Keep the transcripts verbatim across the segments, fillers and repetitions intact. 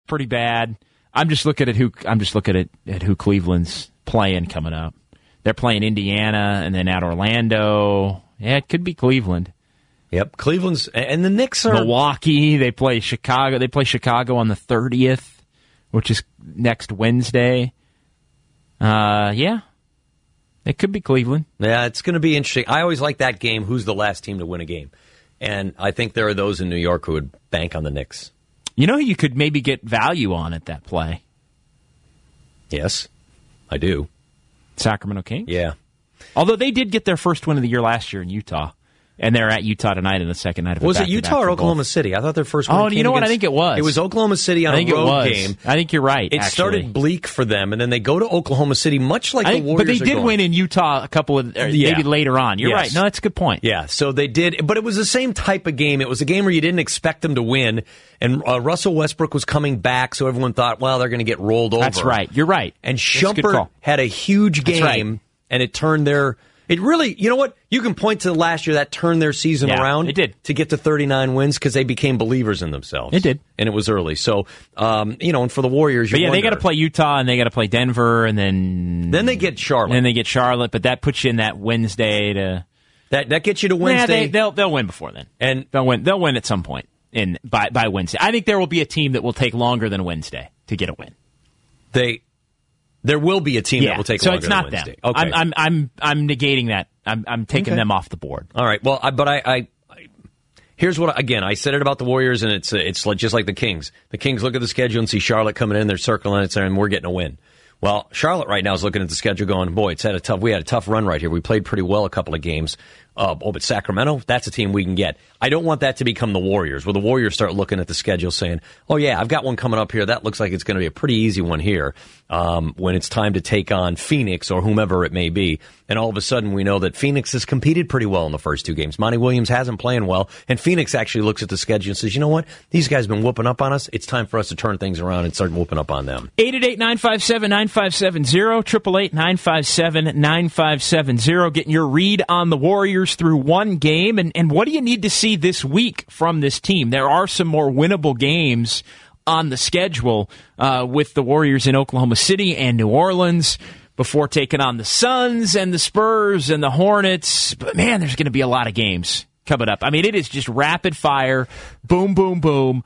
pretty bad. I'm just looking at who I'm just looking at, at who Cleveland's playing coming up. They're playing Indiana and then at Orlando. Yeah, it could be Cleveland. Yep, Cleveland's and the Knicks are Milwaukee. They play Chicago. They play Chicago on the thirtieth, which is next Wednesday. Uh, yeah, it could be Cleveland. Yeah, it's going to be interesting. I always like that game. Who's the last team to win a game? And I think there are those in New York who would bank on the Knicks. You know who you could maybe get value on at that play? Yes, I do. Sacramento Kings? Yeah. Although they did get their first win of the year last year in Utah. And they're at Utah tonight in the second night of a Was it back-to-back Utah or for Oklahoma both. City? I thought their first win Oh, came you know what? against, I think it was. It was Oklahoma City on I think a road it was. game. I think you're right, It actually. started bleak for them, and then they go to Oklahoma City, much like I the think, Warriors But they are did going. win in Utah a couple of, or Yeah. maybe later on. You're Yes. right. No, that's a good point. Yeah, so they did, but it was the same type of game. It was a game where you didn't expect them to win, and uh, Russell Westbrook was coming back, so everyone thought, well, they're going to get rolled over. That's right. You're right. And That's a good Shumpert call. had a huge That's game, right. and it turned their... It really, you know what? You can point to last year that turned their season Yeah, around. it did. To get to thirty-nine wins because they became believers in themselves. It did. And it was early. So, um, you know, and for the Warriors, you But yeah, they wonder. got to play Utah and they got to play Denver and then Then they get Charlotte. and then they get Charlotte, but that puts you in that Wednesday to That that gets you to Nah, Wednesday. they, they'll they'll win before then. And They'll win. They'll win at some point in by by Wednesday. I think there will be a team that will take longer than Wednesday to get a win. they there will be a team Yeah, that will take so longer it's not than Wednesday. them. Okay. I'm I'm I'm I'm negating that. I'm I'm taking Okay. them off the board. All right. Well, I, but I, I, I, here's what again I said it about the Warriors, and it's it's like, just like the Kings. The Kings look at the schedule and see Charlotte coming in, they're circling it, and we're getting a win. Well, Charlotte right now is looking at the schedule, going, boy, it's had a tough. We had a tough run right here. We played pretty well a couple of games. Uh, oh, but Sacramento, that's a team we can get. I don't want that to become the Warriors, where the Warriors start looking at the schedule saying, oh, yeah, I've got one coming up here. That looks like it's going to be a pretty easy one here um, when it's time to take on Phoenix or whomever it may be. And all of a sudden, we know that Phoenix has competed pretty well in the first two games. Monty Williams hasn't playing well, and Phoenix actually looks at the schedule and says, you know what? These guys have been whooping up on us. It's time for us to turn things around and start whooping up on them. eight eight eight, nine five seven, nine five seven zero, eight eight eight, nine five seven, nine five seven zero. Getting your read on the Warriors through one game. And, and what do you need to see this week from this team? There are some more winnable games on the schedule uh, with the Warriors in Oklahoma City and New Orleans before taking on the Suns and the Spurs and the Hornets. But, man, there's going to be a lot of games coming up. I mean, it is just rapid fire, boom, boom, boom,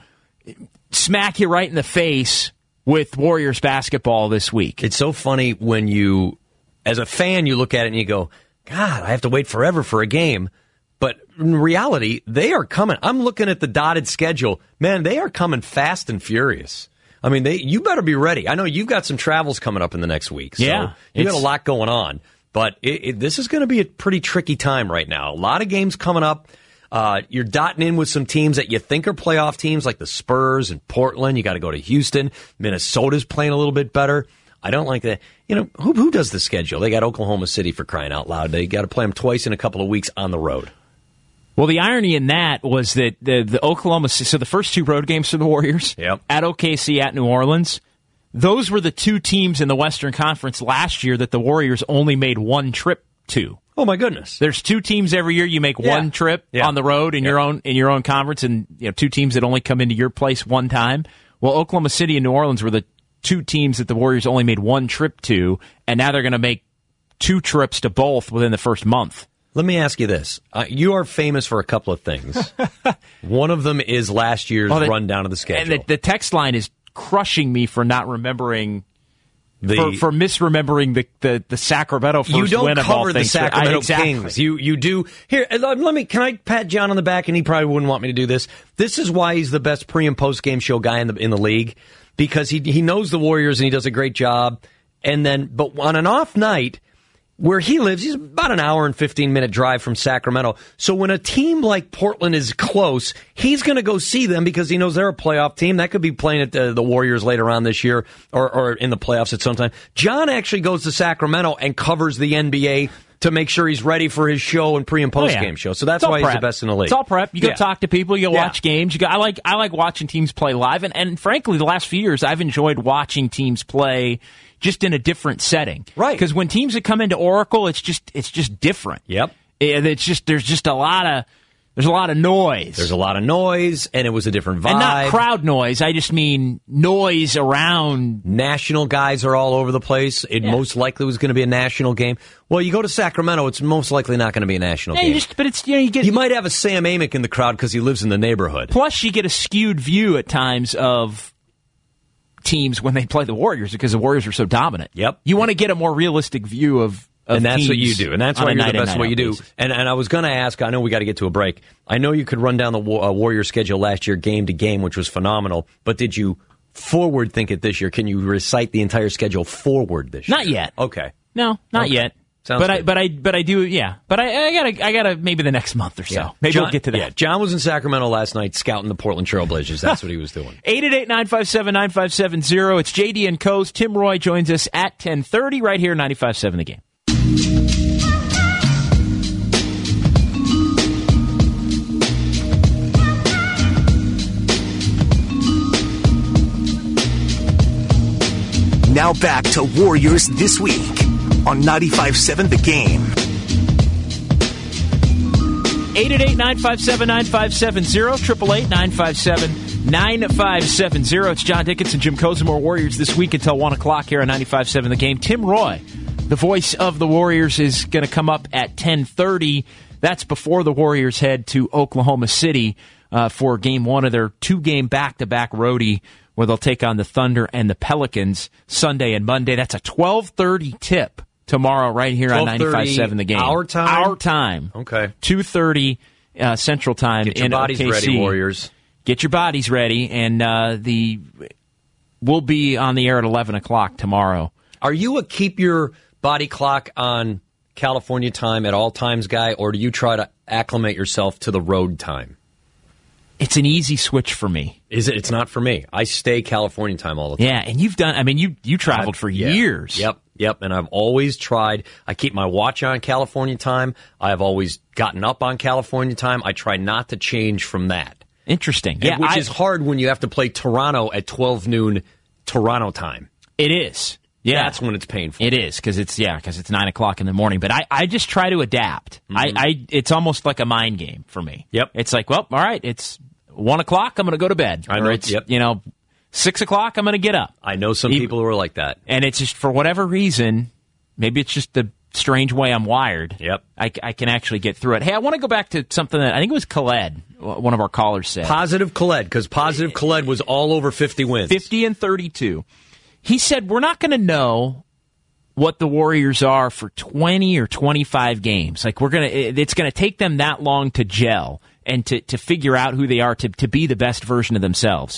smack you right in the face with Warriors basketball this week. It's so funny when you, as a fan, you look at it and you go, God, I have to wait forever for a game. But in reality, they are coming. I'm looking at the dotted schedule. Man, they are coming fast and furious. I mean, they you better be ready. I know you've got some travels coming up in the next week. So Yeah, you got it's- a lot going on. But it, it, this is going to be a pretty tricky time right now. A lot of games coming up. Uh, you're dotting in with some teams that you think are playoff teams, like the Spurs and Portland. You got to go to Houston. Minnesota's playing a little bit better. I don't like that. You know, who who does the schedule? They got Oklahoma City, for crying out loud. They got to play them twice in a couple of weeks on the road. Well, the irony in that was that the, the Oklahoma, so the first two road games for the Warriors, Yep. at O K C, at New Orleans, those were the two teams in the Western Conference last year that the Warriors only made one trip to. Oh my goodness! There's two teams every year you make Yeah. one trip Yeah. on the road in Yep. your own in your own conference, and you know two teams that only come into your place one time. Well, Oklahoma City and New Orleans were the two teams that the Warriors only made one trip to, and now they're going to make two trips to both within the first month. Let me ask you this. Uh, you are famous for a couple of things. One of them is last year's Well, the- rundown of the schedule. And the, the text line is crushing me for not remembering, The- for, for misremembering the, the, the Sacramento first you don't win of all cover the things. Sacramento I, exactly. Kings. You you do. Here, let let me. Can I pat John on the back? And he probably wouldn't want me to do this. This is why he's the best pre and post game show guy in the in the league, because he he knows the Warriors and he does a great job. And then, but on an off night, where he lives, he's about an hour and fifteen minute drive from Sacramento. So when a team like Portland is close, he's going to go see them because he knows they're a playoff team. That could be playing at the, the Warriors later on this year or, or in the playoffs at some time. John actually goes to Sacramento and covers the N B A to make sure he's ready for his show and pre and post Oh, yeah. game show. So that's It's all why he's prep. the best in the league. It's all prep. You go Yeah. talk to people. You go Yeah. watch games. You go. I like. I like watching teams play live. And, and frankly, the last few years, I've enjoyed watching teams play just in a different setting. Right. Because when teams that come into Oracle, it's just it's just different. Yep. And it's just there's just a lot of There's a lot of noise. There's a lot of noise, and it was a different vibe. And not crowd noise. I just mean noise around. National guys are all over the place. It yeah. most likely was going to be a national game. Well, you go to Sacramento, it's most likely not going to be a national yeah, game. You just, but it's you know you get you might have a Sam Amick in the crowd because he lives in the neighborhood. Plus, you get a skewed view at times of teams when they play the Warriors because the Warriors are so dominant. Yep. You want to get a more realistic view of. And that's what you do. And that's why you're the best what you do. And, and I was going to ask, I know we got to get to a break. I know you could run down the uh, Warrior schedule last year, game to game, which was phenomenal. But did you forward think it this year? Can you recite the entire schedule forward this year? Not yet. Okay. No, not okay. yet. Sounds but good. I, but I, but I do, yeah. But I, I gotta, I gotta maybe the next month or so. Yeah. Maybe John, we'll get to that. Yeah, John was in Sacramento last night scouting the Portland Trailblazers. That's what he was doing. eight eight eight, nine five seven, nine five seven zero. It's J D and Co's. Tim Roy joins us at ten thirty right here, ninety-five point seven The Game. Now back to Warriors This Week on ninety-five point seven The Game. eight eight eight, nine five seven, nine five seven zero, eight eight eight, nine five seven, nine five seven zero. It's John Dickinson, Jim Kozimor, Warriors This Week until one o'clock here on ninety-five point seven The Game. Tim Roy, the voice of the Warriors, is going to come up at ten thirty. That's before the Warriors head to Oklahoma City uh, for game one of their two-game back-to-back roadie where they'll take on the Thunder and the Pelicans Sunday and Monday. That's a twelve thirty tip tomorrow right here on ninety-five point seven The Game. Our time? Our time. Okay. two thirty uh, Central Time Get your in bodies O K C. ready, Warriors. Get your bodies ready, and uh, the we'll be on the air at eleven o'clock tomorrow. Are you a keep your body clock on California time at all times guy, or do you try to acclimate yourself to the road time? It's an easy switch for me. Is it? It's not for me. I stay California time all the time. Yeah, and you've done, I mean, you you traveled I've, for yeah. years. Yep, yep, and I've always tried. I keep my watch on California time. I've always gotten up on California time. I try not to change from that. Interesting. And, yeah, which I, is hard when you have to play Toronto at twelve noon Toronto time. It is. Yeah. That's when it's painful. It is, because it's, yeah, because it's nine o'clock in the morning. But I, I just try to adapt. Mm-hmm. I, I It's almost like a mind game for me. Yep. It's like, well, all right, it's one o'clock, I'm going to go to bed. I know. Or it's, yep. you know, six o'clock, I'm going to get up. I know some people who are like that. And it's just, for whatever reason, maybe it's just the strange way I'm wired. Yep. I, I can actually get through it. Hey, I want to go back to something that I think it was Khaled, one of our callers said. Positive Khaled, because Positive Khaled was all over fifty wins. fifty and thirty-two. He said, we're not going to know what the Warriors are for twenty or twenty-five games. Like, we're going to, it's going to take them that long to gel and to, to figure out who they are, to, to be the best version of themselves.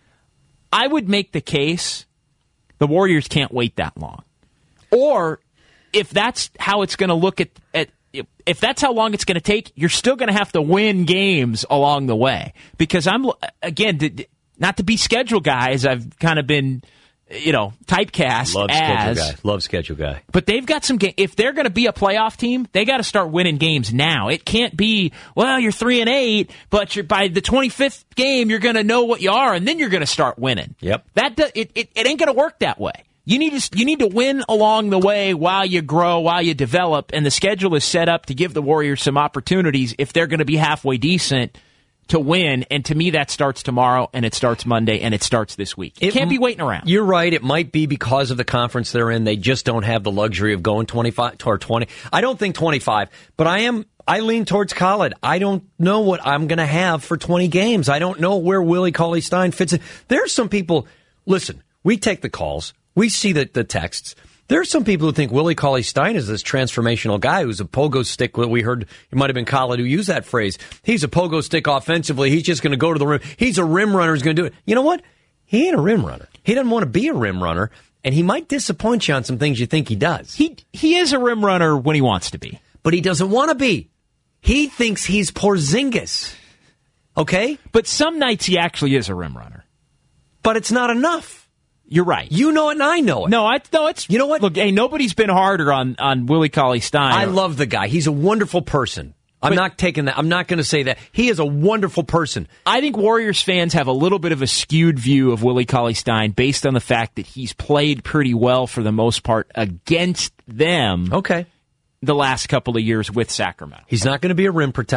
I would make the case the Warriors can't wait that long. Or if that's how it's going to look at, at, if that's how long it's going to take, you're still going to have to win games along the way. Because I'm, again, not to be schedule guys, I've kind of been, you know, typecast Love as. schedule guy. Love schedule guy. But they've got some game. If they're going to be a playoff team, they got to start winning games now. It can't be, well, you're three and eight, but you're by the twenty-fifth game, you're going to know what you are, and then you're going to start winning. Yep. That do, it, it it ain't going to work that way. You need to you need to win along the way while you grow, while you develop, and the schedule is set up to give the Warriors some opportunities if they're going to be halfway decent to win. And to me, that starts tomorrow, and it starts Monday, and it starts this week. You it, can't be waiting around. You're right. It might be because of the conference they're in. They just don't have the luxury of going twenty-five or twenty. I don't think twenty-five, but I am. I lean towards Khaled. I don't know what I'm going to have for twenty games. I don't know where Willie Cauley-Stein fits in. There's some people. Listen, we take the calls. We see the, the texts. There are some people who think Willie Cauley-Stein is this transformational guy who's a pogo stick. We heard it might have been Khaled who used that phrase. He's a pogo stick offensively. He's just going to go to the rim. He's a rim runner who's going to do it. You know what? He ain't a rim runner. He doesn't want to be a rim runner, and he might disappoint you on some things you think he does. He he is a rim runner when he wants to be. But he doesn't want to be. He thinks he's Porzingis. Okay? But some nights he actually is a rim runner. But it's not enough. You're right. You know it and I know it. No, I no, it's you know what? Look, hey, nobody's been harder on, on Willie Cauley-Stein. I love the guy. He's a wonderful person. I'm but, not taking that. I'm not going to say that. He is a wonderful person. I think Warriors fans have a little bit of a skewed view of Willie Cauley-Stein based on the fact that he's played pretty well for the most part against them. Okay. The last couple of years with Sacramento. He's not going to be a rim protector.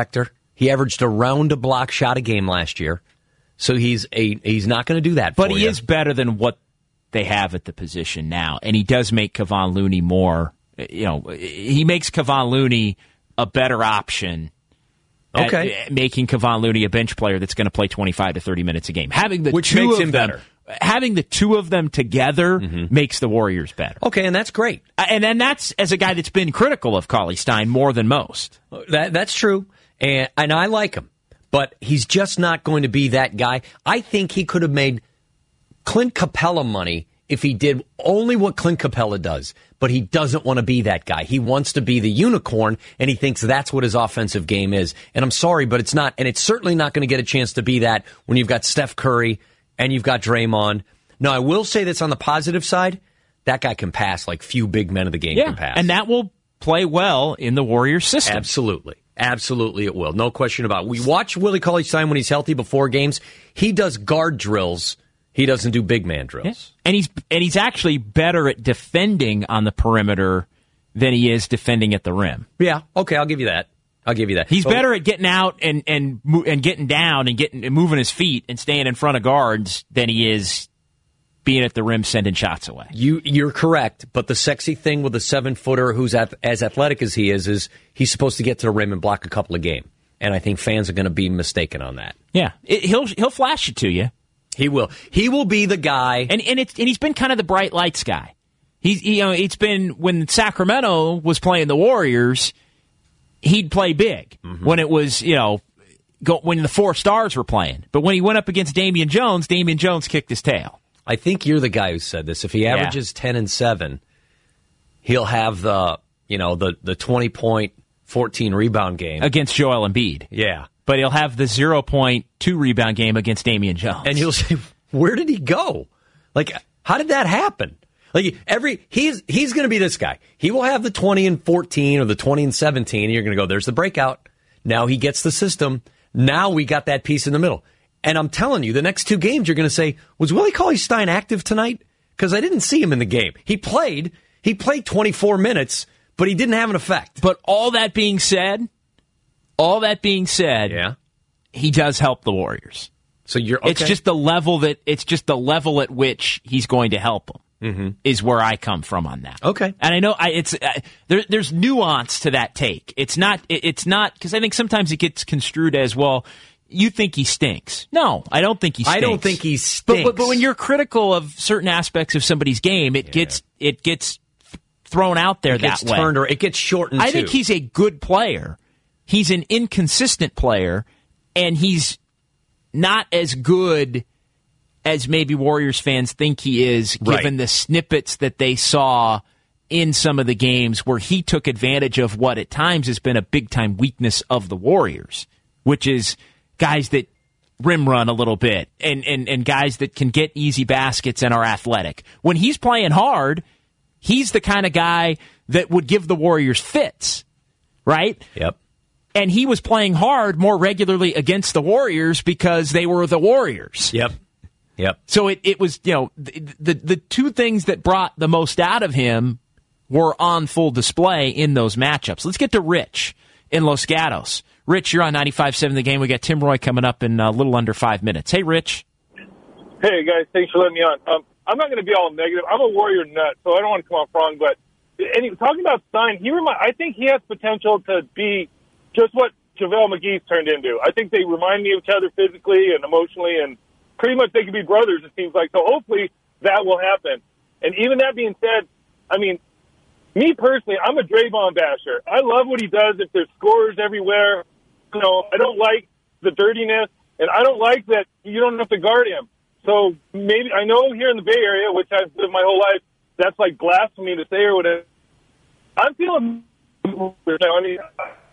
He averaged around a block shot a game last year. So he's a he's not going to do that for But he you. is better than what they have at the position now. And he does make Kevon Looney more, you know, he makes Kevon Looney a better option. Okay. At making Kevon Looney a bench player that's going to play twenty-five to thirty minutes a game. Having the Which two makes of him them, better. Having the two of them together mm-hmm. makes the Warriors better. Okay, and that's great. And then that's as a guy that's been critical of Cauley-Stein more than most. That That's true. And, and I like him. But he's just not going to be that guy. I think he could have made Clint Capella money if he did only what Clint Capella does. But he doesn't want to be that guy. He wants to be the unicorn, and he thinks that's what his offensive game is. And I'm sorry, but it's not. And it's certainly not going to get a chance to be that when you've got Steph Curry and you've got Draymond. Now, I will say this on the positive side. That guy can pass like few big men of the game yeah, can pass. And that will play well in the Warriors system. Absolutely. Absolutely it will. No question about it. We watch Willie Cauley-Stein when he's healthy before games. He does guard drills. He doesn't do big man drills. Yeah. And he's and he's actually better at defending on the perimeter than he is defending at the rim. Yeah, okay, I'll give you that. I'll give you that. He's but, better at getting out and and and getting down and getting and moving his feet and staying in front of guards than he is being at the rim sending shots away. You, you're correct, but the sexy thing with a seven-footer who's at, as athletic as he is, is he's supposed to get to the rim and block a couple of game. And I think fans are going to be mistaken on that. Yeah, it, he'll he'll flash it to you. He will. He will be the guy. And and, it's, and he's been kind of the bright lights guy. He's you know it's been when Sacramento was playing the Warriors, he'd play big mm-hmm. when it was you know go, when the four stars were playing. But when he went up against Damian Jones, Damian Jones kicked his tail. I think you're the guy who said this. If he averages yeah. ten and seven, he'll have the you know the the twenty point, fourteen rebound game against Joel Embiid. Yeah, but he'll have the zero point two rebound game against Damian Jones. And you'll say, where did he go? Like, how did that happen? Like every he's he's going to be this guy. He will have the twenty and fourteen or the twenty and seventeen. And you're going to go, there's the breakout. Now he gets the system. Now we got that piece in the middle. And I'm telling you, the next two games, you're going to say, was Willie Cauley-Stein active tonight? Because I didn't see him in the game. He played. He played twenty-four minutes, but he didn't have an effect. But all that being said, all that being said, yeah. he does help the Warriors. So you're okay. It's just the level that it's just the level at which he's going to help them mm-hmm. is where I come from on that. Okay. And I know I, it's uh, there, there's nuance to that take. It's not. It, it's not because I think sometimes it gets construed as well. You think he stinks. No, I don't think he stinks. I don't think he stinks. But, but, but when you're critical of certain aspects of somebody's game, it yeah. gets it gets thrown out there it that gets way. Turned or it gets shortened, I too. think he's a good player. He's an inconsistent player, and he's not as good as maybe Warriors fans think he is, given right. the snippets that they saw in some of the games where he took advantage of what at times has been a big-time weakness of the Warriors, which is guys that rim run a little bit and, and, and guys that can get easy baskets and are athletic. When he's playing hard, he's the kind of guy that would give the Warriors fits, right? Yep. And he was playing hard more regularly against the Warriors because they were the Warriors. Yep. Yep. So it, it was, you know, the, the the two things that brought the most out of him were on full display in those matchups. Let's get to Rich in Los Gatos. Rich, you're on ninety-five point seven The Game. We got Tim Roy coming up in a little under five minutes. Hey, Rich. Hey, guys. Thanks for letting me on. Um, I'm not going to be all negative. I'm a Warrior nut, so I don't want to come off wrong. But and he, talking about Stein, he remind, I think he has potential to be just what JaVale McGee's turned into. I think they remind me of each other physically and emotionally, and pretty much they could be brothers, it seems like. So hopefully that will happen. And even that being said, I mean, me personally, I'm a Draymond basher. I love what he does if there's scorers everywhere. You know, I don't like the dirtiness, and I don't like that you don't have to guard him. So maybe, I know here in the Bay Area, which I've lived my whole life, that's like blasphemy to say or whatever. I'm feeling, I mean,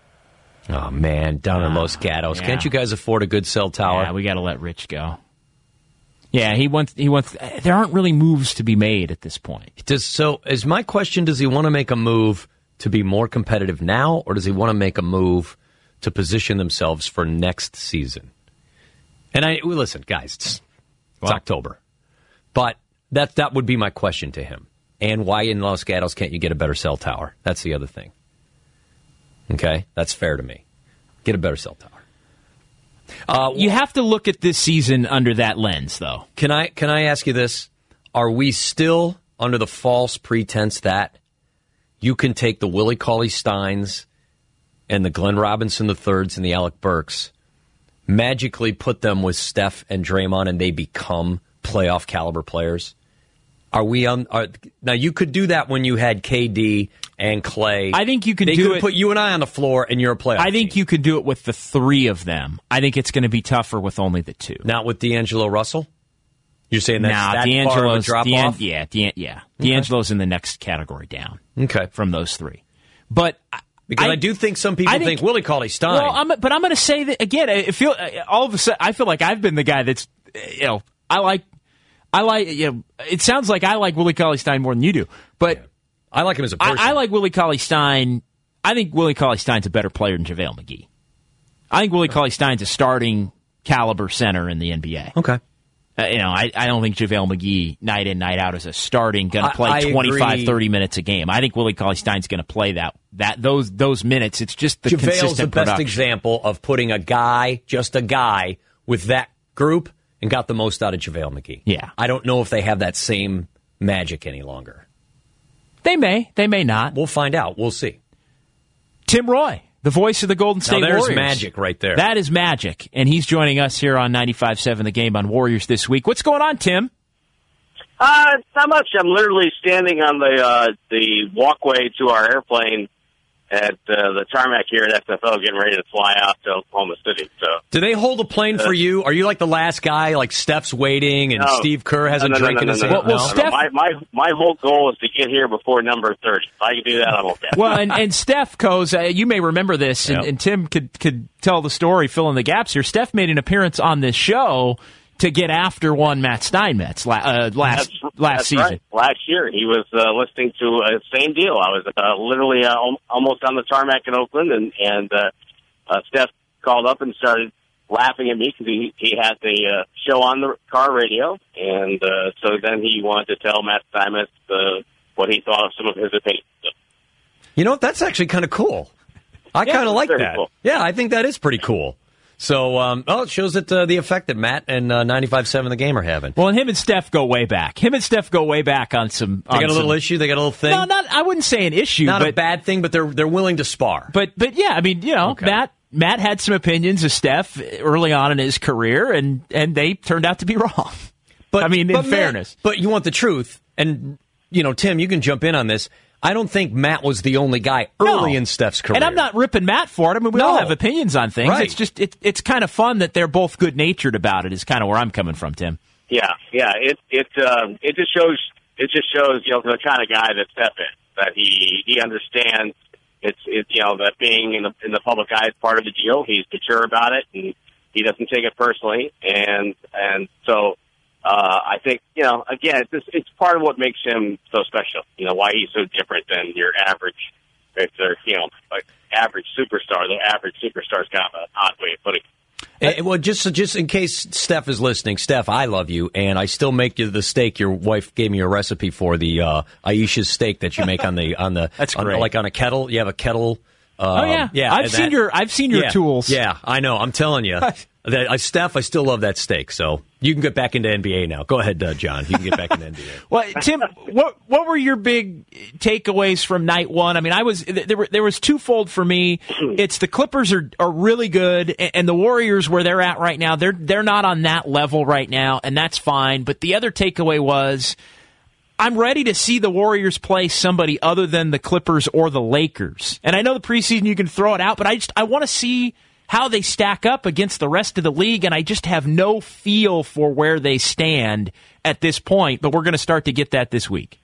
oh, man, down in Los Gatos. Yeah. Can't you guys afford a good cell tower? Yeah, we got to let Rich go. Yeah, he wants. He wants. There aren't really moves to be made at this point. Does so? Is my question? Does he want to make a move to be more competitive now, or does he want to make a move to position themselves for next season? And I well, listen, guys. It's, it's well, October, but that that would be my question to him. And why in Los Gatos can't you get a better cell tower? That's the other thing. Okay, that's fair to me. Get a better cell tower. Uh, You have to look at this season under that lens, though. Can I can I ask you this? Are we still under the false pretense that you can take the Willie Cauley-Steins and the Glenn Robinson the thirds and the Alec Burks, magically put them with Steph and Draymond, and they become playoff caliber players? Are we on? Are, now you could do that when you had K D and Clay. I think you can they do could it. Put you and I on the floor, and you're a playoff. I think team. you could do it with the three of them. I think it's going to be tougher with only the two. Not with D'Angelo Russell. You're saying that's nah, that D'Angelo's, far of a drop D'An- off? Yeah, D'An- yeah. Okay. D'Angelo's in the next category down. Okay, from those three, but because I, I do think some people I think, think Willie Cauley-Stein. Well, I'm, but I'm going to say that again. I feel all of a sudden I feel like I've been the guy that's you know I like. I like, you know, it sounds like I like Willie Cauley-Stein more than you do, but yeah. I like him as a person. I, I like Willie Cauley-Stein. I think Willie Cauley-Stein's a better player than JaVale McGee. I think Willie Cauley-Stein's a starting caliber center in the N B A. Okay. Uh, you know, I, I don't think JaVale McGee night in, night out is a starting going to play I, I twenty-five, agree. thirty minutes a game. I think Willie Cauley-Stein's going to play that that those those minutes. It's just the JaVale's consistent the best production. example of putting a guy, just a guy, with that group and got the most out of JaVale McGee. Yeah. I don't know if they have that same magic any longer. They may. They may not. We'll find out. We'll see. Tim Roy, the voice of the Golden State now, there's Warriors. magic right there. That is magic. And he's joining us here on ninety-five point seven The Game on Warriors this week. What's going on, Tim? Uh, not much. I'm literally standing on the uh, the walkway to our airplane at uh, the tarmac here at S F L, getting ready to fly out to Oklahoma City. So, do they hold a plane uh, for you? Are you like the last guy? Like Steph's waiting and no, Steve Kerr has no, a no, drink no, in no, his no, hand? no, Well, no, Steph- no. My, my my whole goal is to get here before number thirty. If I can do that, I'm okay. Well, and, and Steph goes, uh, you may remember this, and, Yep. and Tim could could tell the story, fill in the gaps here. Steph made an appearance on this show to get after one Matt Steinmetz la- uh, last That's, last that's season. Right. Last year, he was uh, listening to uh, same deal. I was uh, literally uh, al- almost on the tarmac in Oakland, and and uh, uh, Steph called up and started laughing at me because he he had the uh, show on the car radio, and uh, so then he wanted to tell Matt Steinmetz uh, what he thought of some of his opinions. So, You know what? That's actually kind of cool. I Yeah, kind of like very that. cool. Yeah, I think that is pretty cool. So, um, oh, it shows that uh, the effect that Matt and uh, ninety-five point seven The Game are having. Well, and him and Steph go way back. Him and Steph go way back on some. They on got a little some, issue. They got a little thing. No, not. I wouldn't say an issue. Not but, a bad thing, but they're they're willing to spar. But but yeah, I mean, you know, Okay. Matt Matt had some opinions of Steph early on in his career, and and they turned out to be wrong. But I mean, in but Matt- fairness. but you want the truth, and you know, Tim, you can jump in on this. I don't think Matt was the only guy early No. in Steph's career. And I'm not ripping Matt for it. I mean, we No. all have opinions on things. Right. It's just it, it's kind of fun that they're both good natured about it. Is kind of where I'm coming from, Tim. yeah, yeah, it it um, it just shows it just shows you know the kind of guy that Steph is, that he he understands. It's it's you know that being in the in the public eye is part of the deal. He's mature about it, and he doesn't take it personally. And and so uh, I think you know again, it's just, it's part of what makes him so special. You know why he's so different than your average, if they're you know like average superstar. The average superstar is kind of an odd way of putting it. Eh, well, just just in case Steph is listening, Steph, I love you, and I still make you the steak your wife gave me a recipe for, the uh, Aisha's steak that you make on the on the That's on, great. like on a kettle. You have a kettle. Uh, Oh yeah, yeah. I've and seen that- your I've seen your yeah, tools. Yeah, I know. I'm telling you, that, I, Steph, I still love that steak. So you can get back into N B A now. Go ahead, uh, John. You can get back into N B A. Well, Tim, what what were your big takeaways from night one? I mean, I was there were there was twofold for me. It's the Clippers are, are really good, and, and the Warriors where they're at right now, they're they're not on that level right now, and that's fine. But the other takeaway was, I'm ready to see the Warriors play somebody other than the Clippers or the Lakers. And I know the preseason you can throw it out, but I just I want to see how they stack up against the rest of the league, and I just have no feel for where they stand at this point, but we're going to start to get that this week.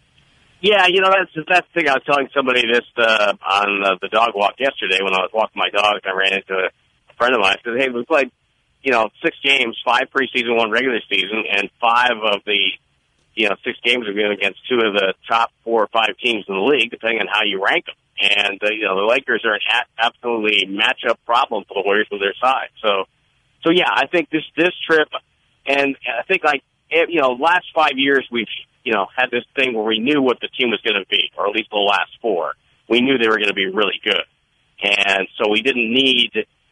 Yeah, you know, that's that's the thing. I was telling somebody this uh, on uh, the dog walk yesterday when I was walking my dog. I ran into a friend of mine. I said, hey, we played, you know, six games, five preseason, one regular season, and five of the, you know, six games are going against two of the top four or five teams in the league, depending on how you rank them. And, uh, you know, the Lakers are an a- absolutely matchup problem for the Warriors with their side. So, so yeah, I think this, this trip, and I think, like, it, you know, last five years we've, you know, had this thing where we knew what the team was going to be, or at least the last four. We knew they were going to be really good. And so we didn't need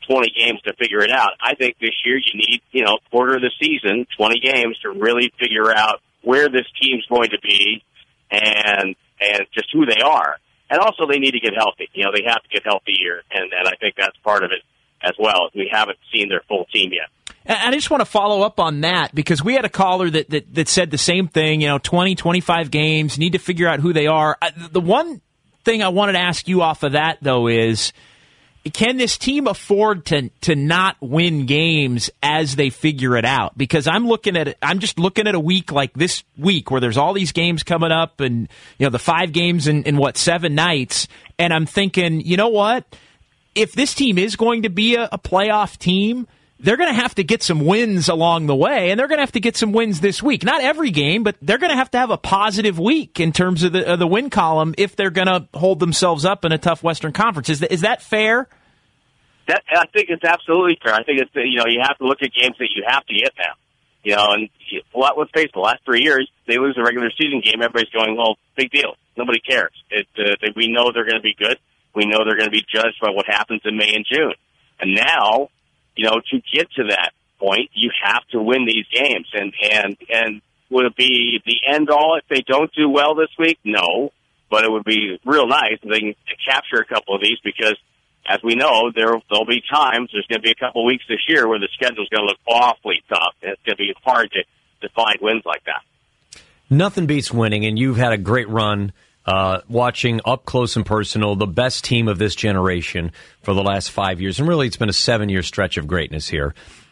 twenty games to figure it out. I think this year you need, you know, quarter of the season, twenty games to really figure out where this team's going to be and and just who they are. And also they need to get healthy. You know, they have to get healthy here, and, and I think that's part of it as well. We haven't seen their full team yet. And I just want to follow up on that because we had a caller that, that, that said the same thing, you know, twenty, twenty-five games, need to figure out who they are. The one thing I wanted to ask you off of that, though, is can this team afford to to not win games as they figure it out? Because I'm looking at it, I'm just looking at a week like this week where there's all these games coming up and, you know, the five games in, in what, seven nights. And I'm thinking, you know what? If this team is going to be a, a playoff team, they're going to have to get some wins along the way, and they're going to have to get some wins this week. Not every game, but they're going to have to have a positive week in terms of the, of the win column if they're going to hold themselves up in a tough Western Conference. Is that, is that fair? That, I think it's absolutely fair. I think it's, you know, you have to look at games that you have to get now. You know, and well, let's face it, the last three years, they lose a regular season game, everybody's going, well, big deal. Nobody cares. It, uh, we know they're going to be good. We know they're going to be judged by what happens in May and June. And now, you know, to get to that point, you have to win these games. And, and, and would it be the end all if they don't do well this week? No. But it would be real nice if they can capture a couple of these because, as we know, there, there'll be times, there's going to be a couple of weeks this year where the schedule's going to look awfully tough. And it's going to be hard to, to find wins like that. Nothing beats winning, and you've had a great run uh, watching up close and personal the best team of this generation for the last five years. And really, it's been a seven-year stretch of greatness here.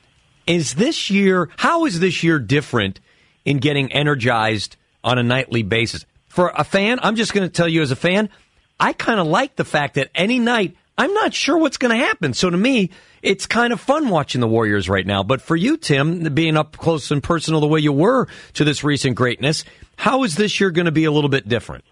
Is this year, how is this year different in getting energized on a nightly basis? For a fan, I'm just going to tell you as a fan, I kind of like the fact that any night, I'm not sure what's going to happen. So to me, it's kind of fun watching the Warriors right now. But for you, Tim, being up close and personal the way you were to this recent greatness, how is this year going to be a little bit different?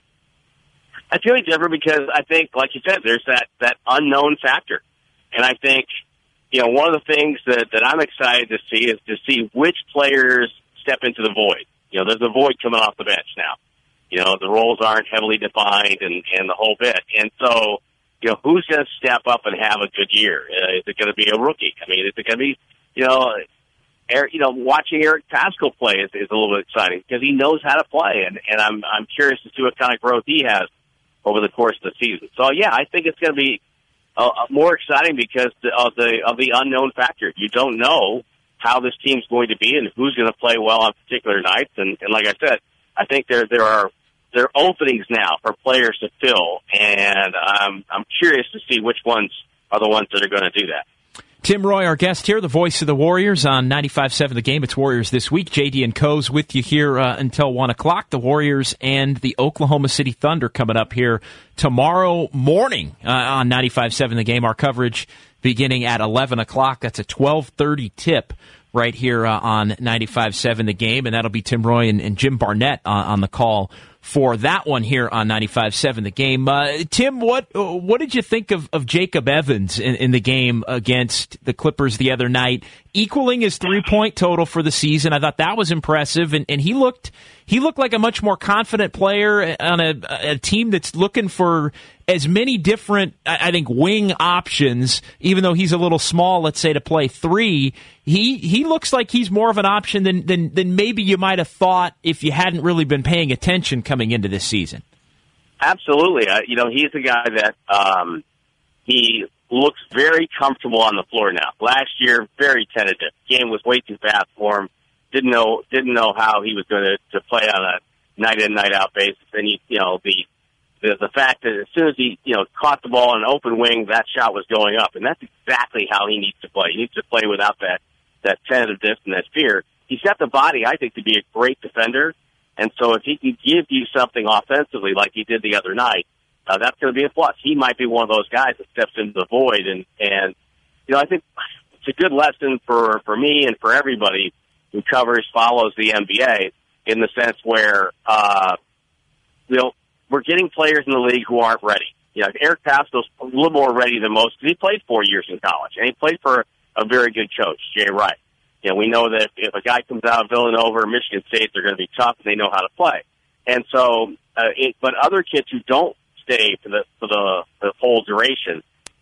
I feel it's different because I think, like you said, there's that, that unknown factor. And I think, you know, one of the things that, that I'm excited to see is to see which players step into the void. You know, there's a void coming off the bench now. You know, the roles aren't heavily defined and, and the whole bit. And so, you know, who's going to step up and have a good year? Uh, is it going to be a rookie? I mean, is it going to be, you know, Eric, you know, watching Eric Paschall play is, is a little bit exciting because he knows how to play. And, and I'm, I'm curious to see what kind of growth he has over the course of the season. So, yeah, I think it's going to be uh, more exciting because of the of the unknown factor. You don't know how this team's going to be and who's going to play well on particular nights. And, and like I said, I think there there are there are openings now for players to fill, and um, I'm curious to see which ones are the ones that are going to do that. Tim Roye, our guest here, the voice of the Warriors on ninety-five point seven The Game. It's Warriors This Week. J D and Co's with you here uh, until one o'clock. The Warriors and the Oklahoma City Thunder coming up here tomorrow morning uh, on ninety-five point seven The Game. Our coverage beginning at eleven o'clock. That's a twelve thirty tip right here uh, on ninety-five point seven The Game, and that'll be Tim Roye and, and Jim Barnett on, on the call for that one here on ninety-five point seven The Game. Uh, Tim, what what did you think of, of Jacob Evans in, in the game against the Clippers the other night, equaling his three-point total for the season? I thought that was impressive, and, and he looked he looked like a much more confident player on a, a team that's looking for as many different, I think, wing options, even though he's a little small, let's say, to play three. He he looks like he's more of an option than, than, than maybe you might have thought if you hadn't really been paying attention coming into this season. Absolutely. Uh, you know, he's a guy that um, he looks very comfortable on the floor now. Last year, very tentative. Game was way too fast for him. Didn't know didn't know how he was going to, to play on a night in, night out basis. And he, you know, the The, the fact that as soon as he, you know, caught the ball in an open wing, that shot was going up. And that's exactly how he needs to play. He needs to play without that, that tentativeness and that fear. He's got the body, I think, to be a great defender. And so if he can give you something offensively like he did the other night, uh, that's going to be a plus. He might be one of those guys that steps into the void. And, and you know, I think it's a good lesson for, for me and for everybody who covers, follows the N B A in the sense where, uh, you know, we're getting players in the league who aren't ready. You know, Eric Paschall's a little more ready than most because he played four years in college, and he played for a very good coach, Jay Wright. You know, we know that if a guy comes out of Villanova or Michigan State, they're going to be tough, and they know how to play. And so, uh, it, but other kids who don't stay for the for the, the whole duration,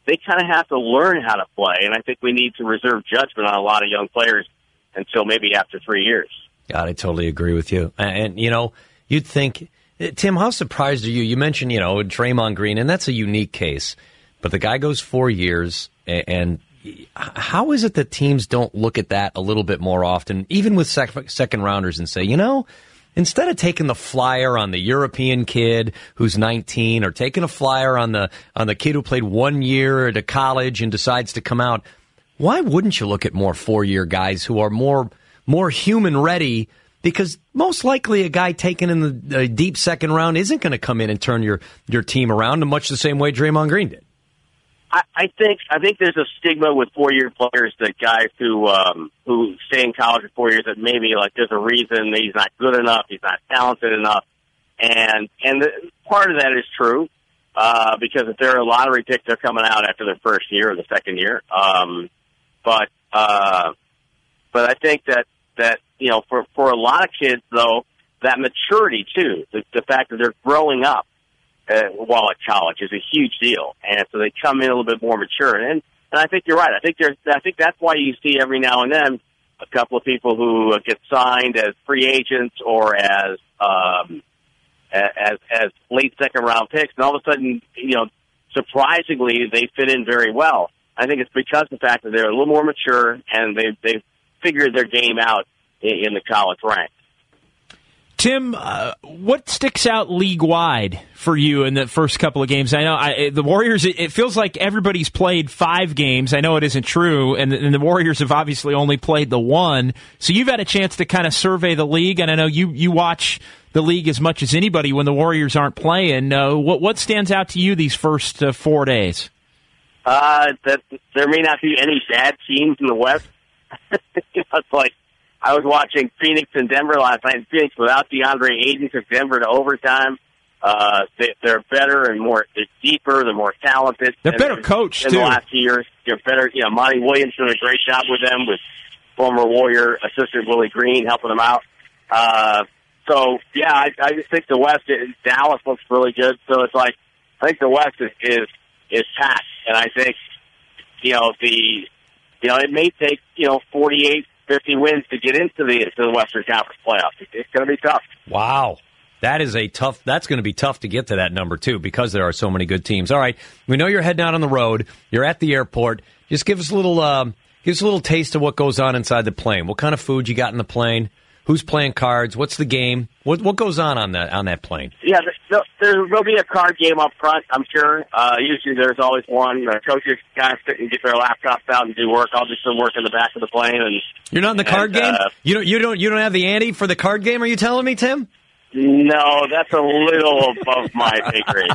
they kind of have to learn how to play. And I think we need to reserve judgment on a lot of young players until maybe after three years. God, I totally agree with you. And, and you know, you'd think, Tim, how surprised are you? You mentioned, you know, Draymond Green, and that's a unique case. But the guy goes four years, and, and how is it that teams don't look at that a little bit more often, even with sec- second rounders, and say, you know, instead of taking the flyer on the European kid who's nineteen, or taking a flyer on the on the kid who played one year at a college and decides to come out, why wouldn't you look at more four-year guys who are more more human ready? Because most likely a guy taken in the, the deep second round isn't going to come in and turn your, your team around in much the same way Draymond Green did. I, I think I think there's a stigma with four-year players that guys who um, who stay in college for four years that maybe like there's a reason that he's not good enough, he's not talented enough, and and the, part of that is true uh, because if they're a lottery pick, they're coming out after their first year or the second year. Um, but uh, but I think that that you know for for a lot of kids though, that maturity too, the, the fact that they're growing up Uh, while at college is a huge deal, and so they come in a little bit more mature. And and I think you're right. I think there's. I think that's why you see every now and then a couple of people who get signed as free agents or as um, as as late second round picks, and all of a sudden, you know, surprisingly, they fit in very well. I think it's because of the fact that they're a little more mature and they they've figured their game out in, in the college ranks. Tim, uh, what sticks out league-wide for you in the first couple of games? I know I, the Warriors, it, it feels like everybody's played five games. I know it isn't true, and, and the Warriors have obviously only played the one. So you've had a chance to kind of survey the league, and I know you, you watch the league as much as anybody when the Warriors aren't playing. Uh, what, what stands out to you these first uh, four days? Uh, that there may not be any bad teams in the West. You know, it's like, I was watching Phoenix and Denver last night. Phoenix, without DeAndre Ayton, took Denver to overtime. Uh, they, they're better and more, they're deeper, they're more talented. They're better coached, in too. In the last few years, they're better. You know, Monty Williams doing a great job with them, with former Warrior assistant Willie Green helping them out. Uh, so, yeah, I, I just think the West, is, Dallas looks really good. So it's like, I think the West is, is, is packed. And I think, you know, the, you know, it may take, you know, forty-eight, fifty wins to get into the to the Western Conference playoffs. It's going to be tough. Wow. That is a tough, that's going to be tough to get to that number, too, because there are so many good teams. All right. We know you're heading out on the road. You're at the airport. Just give us a little, um, give us a little taste of what goes on inside the plane. What kind of food you got in the plane? Who's playing cards? What's the game? What what goes on on that on that plane? Yeah, there, there will be a card game up front, I'm sure. Uh, usually there's always one. The coaches kind of sit and get their laptops out and do work. I'll do some work in the back of the plane. And you're not in the card and, game. Uh, you don't you don't you don't have the ante for the card game. Are you telling me, Tim? No, that's a little above my pay grade.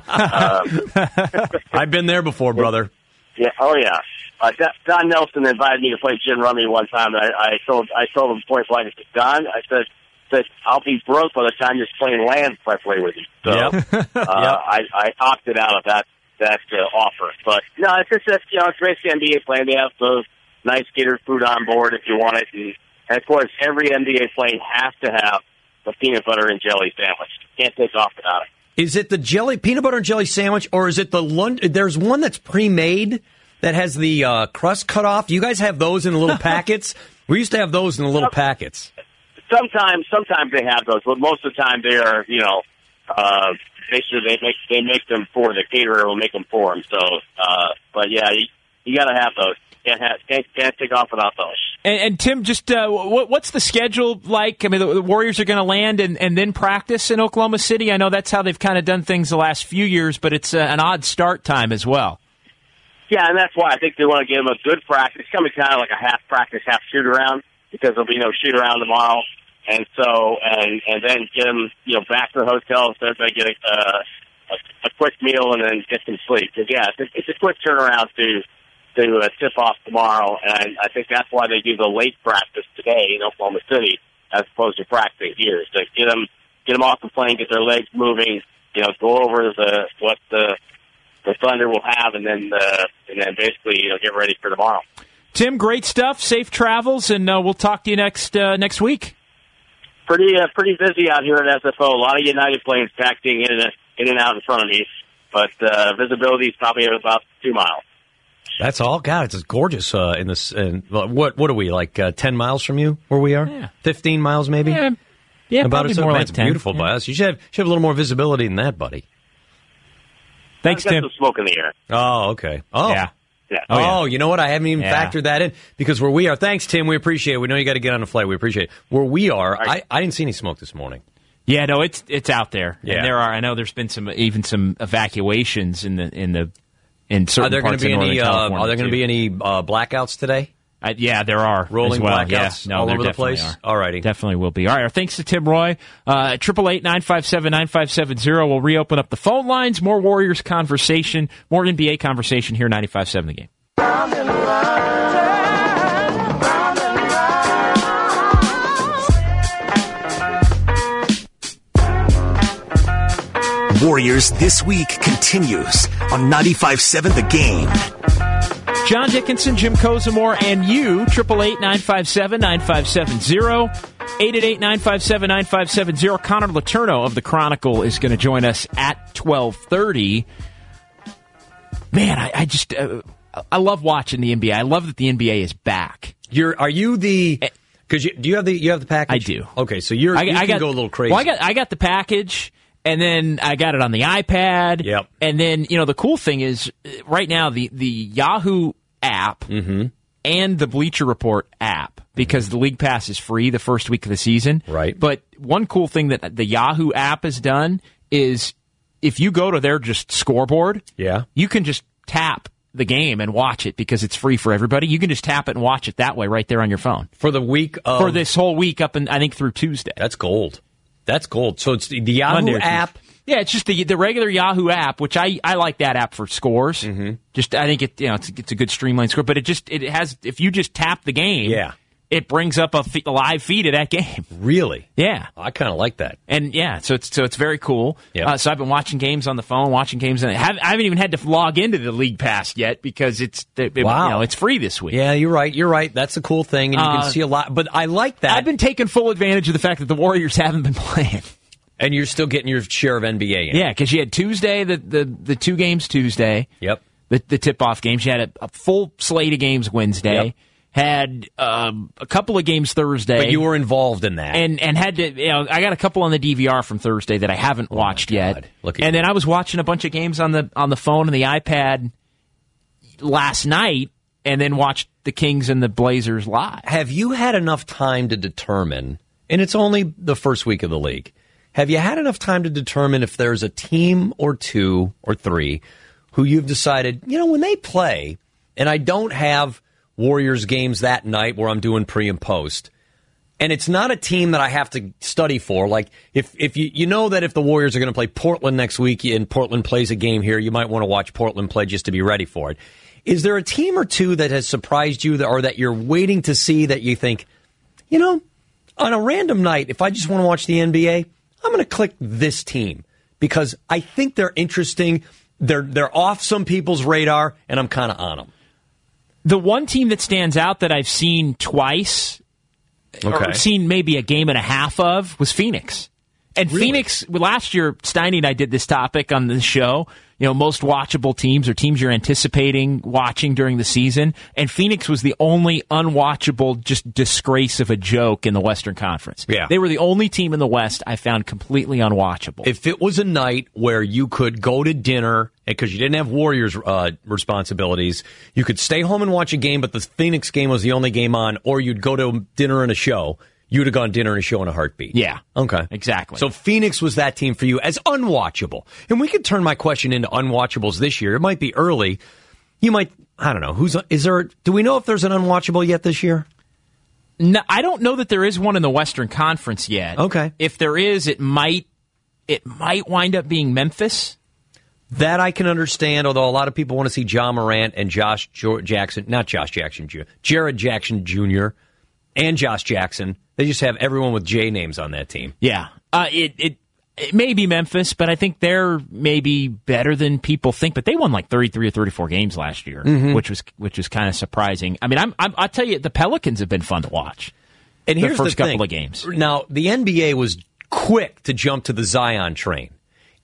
Uh, I've been there before, brother. Yeah. Oh yeah. Uh, Don Nelson invited me to play gin rummy one time, and I, I told I told him point blank, I said, Don, I said, said I'll be broke by the time you're playing land if I play with you. So yep. uh, yep. I, I opted out of that that uh, offer. But no, it's just that, you know, it's basically N B A plane. They have those nice catered food on board if you want it, and, and of course every N B A plane has to have a peanut butter and jelly sandwich. Can't take off without it. Is it the jelly peanut butter and jelly sandwich, or is it the lunch? There's one that's pre-made that has the uh, crust cut off. Do you guys have those in the little packets? We used to have those in the little packets. Sometimes, sometimes they have those, but most of the time they are, you know, uh, basically they make they make them for the caterer will make them for them. So, uh, but yeah, you, you got to have those. Can't, have, can't can't take off without those. And, and Tim, just uh, what, what's the schedule like? I mean, the, the Warriors are going to land and, and then practice in Oklahoma City. I know that's how they've kind of done things the last few years, but it's uh, an odd start time as well. Yeah, and that's why I think they want to give them a good practice. It's going to be kind of like a half practice, half shoot around, because there'll be no shoot around tomorrow. And so, and and then get them, you know, back to the hotel so they get a, uh, a a quick meal and then get some sleep. Because yeah, it's a, it's a quick turnaround to to uh, tip off tomorrow, and I think that's why they do the late practice today in Oklahoma City as opposed to practicing here. So get them get them off the plane, get their legs moving, you know, go over the what the the Thunder will have, and then uh, and then basically, you know, get ready for tomorrow. Tim, great stuff. Safe travels, and uh, we'll talk to you next uh, next week. Pretty uh, pretty busy out here at S F O. A lot of United planes taxiing in and in and out in front of me, but uh, visibility is probably about two miles. That's all. God, it's gorgeous uh, in this. In, what what are we like? Uh, Ten miles from you, where we are? Yeah. Fifteen miles, maybe. Yeah, yeah about probably it. more Man, like it's ten. beautiful Yeah. by us. You should have should have a little more visibility than that, buddy. Thanks, I've got Tim. some smoke in the air. Oh, okay. Oh, Yeah. Yeah. Oh, yeah. you know what? I haven't even Yeah. factored that in because where we are. Thanks, Tim. We appreciate it. We know you got to get on a flight. We appreciate it. Where we are, Right. I, I didn't see any smoke this morning. Yeah, no, it's it's out there. Yeah. And there are. I know there's been some even some evacuations in the in the in certain Are there going parts to be of any? Northern Uh, California, are there going to too. be any uh, blackouts today? Uh, yeah, there are Rolling as well. blackouts yeah. no, all there over the definitely place? Are. Alrighty. Definitely will be. All right, our thanks to Tim Roy. Triple eight nine five seven nine five seven zero. We'll reopen up the phone lines. More Warriors conversation, more N B A conversation here. ninety-five point seven The Game. Warriors This Week continues on ninety-five point seven The Game. John Dickinson, Jim Kozimor, and you, eight eight eight, nine five seven, nine five seven zero, eight eight eight, nine five seven, nine five seven zero. Connor Letourneau of the Chronicle is going to join us at twelve thirty. Man, I, I just, uh, I love watching the N B A. I love that the N B A is back. You're are you the? Because you do you have the you have the package? I do. Okay, so you're I, you I can got, go a little crazy. Well, I got I got the package, and then I got it on the iPad. Yep. And then you know the cool thing is right now the the Yahoo app Mm-hmm. and the Bleacher Report app, because the League Pass is free the first week of the season. Right. But one cool thing that the Yahoo app has done is if you go to their just scoreboard, Yeah. you can just tap the game and watch it because it's free for everybody. You can just tap it and watch it that way right there on your phone for the week of for this whole week up and I think through Tuesday. That's gold. That's gold. So it's the, the Yahoo Monday or app. Tuesday. Yeah, it's just the the regular Yahoo app, which I, I like that app for scores. Mm-hmm. Just I think it you know it's, it's a good streamlined score, but it just it has if you just tap the game, Yeah. it brings up a, fe- a live feed of that game. Really? Yeah, I kind of like that. and yeah, so it's so it's very cool. Yep. Uh, so I've been watching games on the phone, watching games, and I haven't, I haven't even had to log into the League Pass yet because it's it, Wow. you know it's free this week. Yeah, you're right. You're right. That's a cool thing, and you Uh, can see a lot. But I like that. I've been taking full advantage of the fact that the Warriors haven't been playing. and you're still getting your share of N B A in. Yeah, because you had Tuesday, the, the, the two games Tuesday. Yep. The, the tip-off games. You had a, a full slate of games Wednesday. Yep. Had um, a couple of games Thursday. But you were involved in that. and and had to. You know, I got a couple on the D V R from Thursday that I haven't watched God. yet. Look at and you. then I was watching a bunch of games on the on the phone and the iPad last night, and then watched the Kings and the Blazers live. Have you had enough time to determine, and it's only the first week of the league, have you had enough time to determine if there's a team or two or three who you've decided, you know, when they play, and I don't have Warriors games that night where I'm doing pre and post, and it's not a team that I have to study for. Like, if, if you, you know that if the Warriors are going to play Portland next week and Portland plays a game here, you might want to watch Portland play just to be ready for it. Is there a team or two that has surprised you that, or that you're waiting to see that you think, you know, on a random night, if I just want to watch the N B A, I'm going to click this team because I think they're interesting. They're they're off some people's radar, and I'm kind of on them. The one team that stands out that I've seen twice, Okay. or seen maybe a game and a half of, was Phoenix. And Really? Phoenix, last year, Steiny and I did this topic on the show. You know, most watchable teams or teams you're anticipating watching during the season. And Phoenix was the only unwatchable, just disgrace of a joke in the Western Conference. Yeah. They were the only team in the West I found completely unwatchable. If it was a night where you could go to dinner because you didn't have Warriors uh, responsibilities, you could stay home and watch a game, but the Phoenix game was the only game on, or you'd go to dinner and a show. You'd have gone dinner and a show in a heartbeat. Yeah. Okay. Exactly. So Phoenix was that team for you as unwatchable. And we could turn my question into unwatchables this year. It might be early. You might, I don't know. Who's, is there, do we know if there's an unwatchable yet this year? No, I don't know that there is one in the Western Conference yet. Okay. If there is, it might it might wind up being Memphis. That I can understand, although a lot of people want to see John Morant and Josh jo- Jackson, not Josh Jackson Junior, Jared Jackson Junior and Josh Jackson. They just have everyone with J names on that team. Yeah. Uh, it, it it may be Memphis, but I think they're maybe better than people think. But they won like thirty-three or thirty-four games last year, Mm-hmm. which was which was kind of surprising. I mean, I'm, I'm I'll tell you, the Pelicans have been fun to watch. And The here's first the couple thing. of games. Now, the N B A was quick to jump to the Zion train.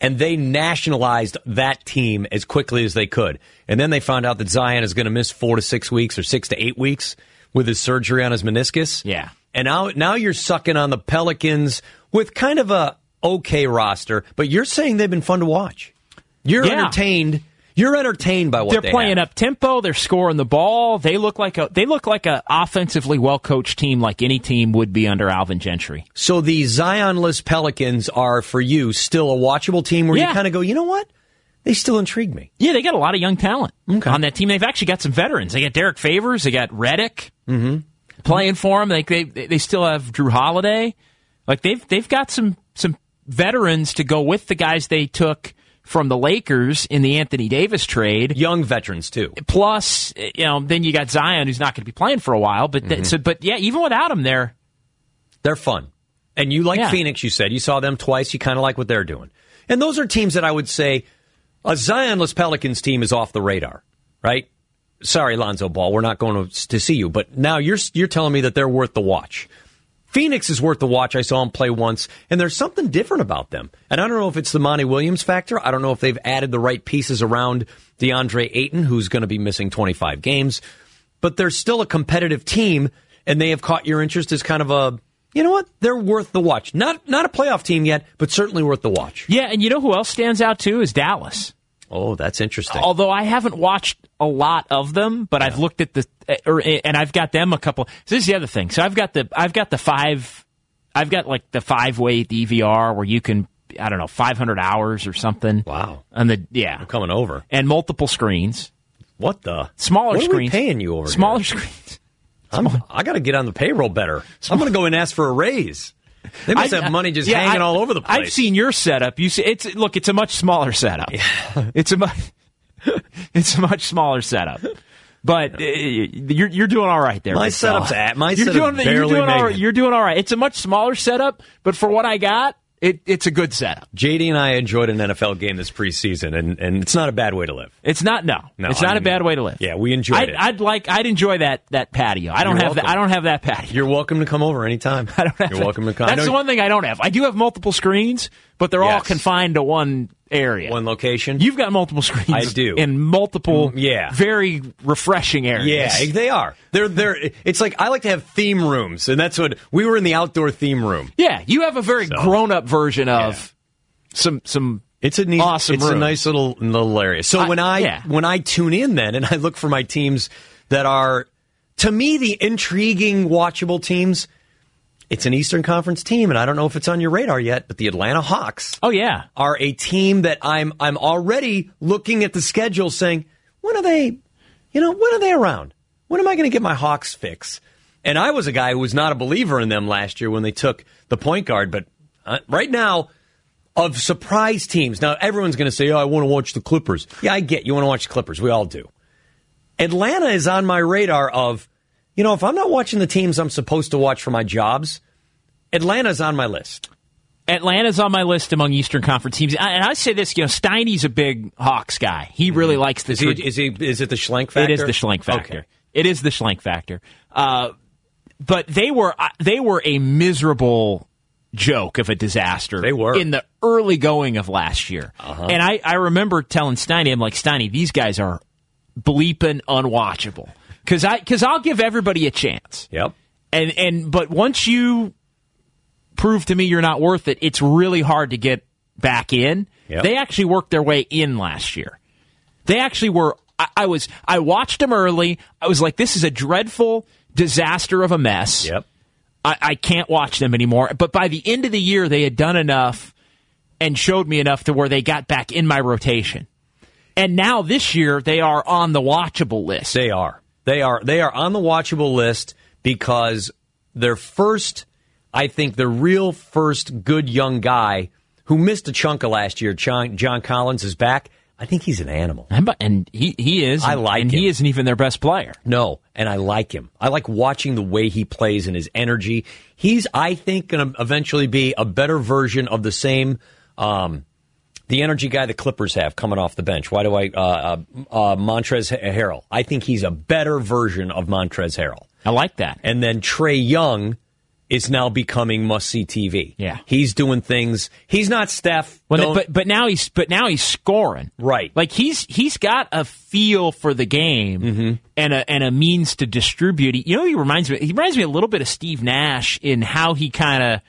and they nationalized that team as quickly as they could. And then they found out that Zion is going to miss four to six weeks or six to eight weeks with his surgery on his meniscus. Yeah. And now, now you're sucking on the Pelicans with kind of a okay roster, but you're saying they've been fun to watch. You're Yeah. entertained. You're entertained by what they're they playing have. up tempo. They're scoring the ball. They look like a they look like a offensively well coached team, like any team would be under Alvin Gentry. So the Zionless Pelicans are for you still a watchable team where Yeah. you kind of go, you know what? They still intrigue me. Yeah, they got a lot of young talent Okay. on that team. They've actually got some veterans. They got Derek Favors. They got Redick Mm-hmm. playing for them. They, they they still have Drew Holiday. Like they've they've got some some veterans to go with the guys they took from the Lakers in the Anthony Davis trade. Young veterans too. Plus, you know, then you got Zion, who's not going to be playing for a while. But th- Mhm. so, but yeah, even without him, they're They're fun. And you like Yeah. Phoenix, you said. You saw them twice. You kind of like what they're doing. And those are teams that I would say a Zionless Pelicans team is off the radar, right? Sorry, Lonzo Ball, we're not going to, to see you. But now you're you're telling me that they're worth the watch. Phoenix is worth the watch. I saw them play once, and there's something different about them. And I don't know if it's the Monty Williams factor. I don't know if they've added the right pieces around DeAndre Ayton, who's going to be missing twenty-five games. But they're still a competitive team, and they have caught your interest as kind of a, you know what? They're worth the watch. Not not a playoff team yet, but certainly worth the watch. yeah. And you know who else stands out too is Dallas. Oh, that's interesting. Although I haven't watched a lot of them, but yeah. I've looked at the or, and I've got them a couple. So this is the other thing. So I've got the I've got the five. I've got like the five way D V R where you can I don't know five hundred hours or something. Wow. And the yeah, I'm coming over and multiple screens. What the smaller what screens? What are we paying you over? Smaller here? screens. I'm, I got to get on the payroll better. I'm going to go and ask for a raise. They must I, have money just yeah, hanging I, all over the place. I've seen your setup. You see, it's look, it's a much smaller setup. Yeah. It's a much, it's a much smaller setup. But uh, you're you're doing all right there. My setup's at my you're setup doing, barely you're doing all right. it. You're doing all right. It's a much smaller setup, but for what I got, it, it's a good setup. J D and I enjoyed an N F L game this preseason, and, and it's not a bad way to live. It's not no, no it's not I mean, a bad way to live. Yeah, we enjoyed I'd, it. I'd like I'd enjoy that that patio. I don't You're have welcome. that. I don't have that patio. You're welcome to come over anytime. I don't have You're that. welcome to come. That's the one thing I don't have. I do have multiple screens, but they're yes. all confined to one area, one location. You've got multiple screens. I do in multiple, mm, yeah, very refreshing areas. Yeah, they are. They're they're. It's like I like to have theme rooms, and that's what we were in the outdoor theme room. Yeah, you have a very so, grown up version of yeah. some some. It's a neat, awesome. It's rooms. a nice little little area. So I, when I yeah. when I tune in, then and I look for my teams that are, to me, the intriguing, watchable teams. It's an Eastern Conference team, and I don't know if it's on your radar yet, but the Atlanta Hawks. Oh yeah, are a team that I'm I'm already looking at the schedule, saying, when are they? You know, when are they around? When am I going to get my Hawks fix? And I was a guy who was not a believer in them last year when they took the point guard, but uh, right now, of surprise teams. Now everyone's going to say, "Oh, I want to watch the Clippers." Yeah, I get you want to watch the Clippers. We all do. Atlanta is on my radar of. You know, if I'm not watching the teams I'm supposed to watch for my jobs, Atlanta's on my list. Atlanta's on my list among Eastern Conference teams. And I say this, you know, Steiny's a big Hawks guy. He really mm-hmm. likes the... Is, he, is, he, is it the Schlenk factor? It is the Schlenk factor. Okay. It is the Schlenk factor. Uh, but they were they were a miserable joke of a disaster. They were. In the early going of last year. Uh-huh. And I, I remember telling Steiny, I'm like, Steiny, these guys are bleeping unwatchable. Because I, because I'll give everybody a chance. Yep. And and but once you prove to me you're not worth it, it's really hard to get back in. Yep. They actually worked their way in last year. They actually were. I, I was. I watched them early. I was like, this is a dreadful disaster of a mess. Yep. I, I can't watch them anymore. But by the end of the year, they had done enough and showed me enough to where they got back in my rotation. And now this year, they are on the watchable list. They are. They are they are on the watchable list because their first, I think, the real first good young guy who missed a chunk of last year, John, John Collins, is back. I think he's an animal. And he, he is. I like and him. he isn't even their best player. No, and I like him. I like watching the way he plays and his energy. He's, I think, going to eventually be a better version of the same um the energy guy the Clippers have coming off the bench. Why do I, uh, uh, uh, Montrezl Harrell? I think he's a better version of Montrezl Harrell. I like that. And then Trae Young is now becoming must-see T V. Yeah. He's doing things. He's not Steph. When, but but now he's but now he's scoring. Right. Like he's he's got a feel for the game mm-hmm. and a and a means to distribute. You know, he reminds me. He reminds me a little bit of Steve Nash in how he kind of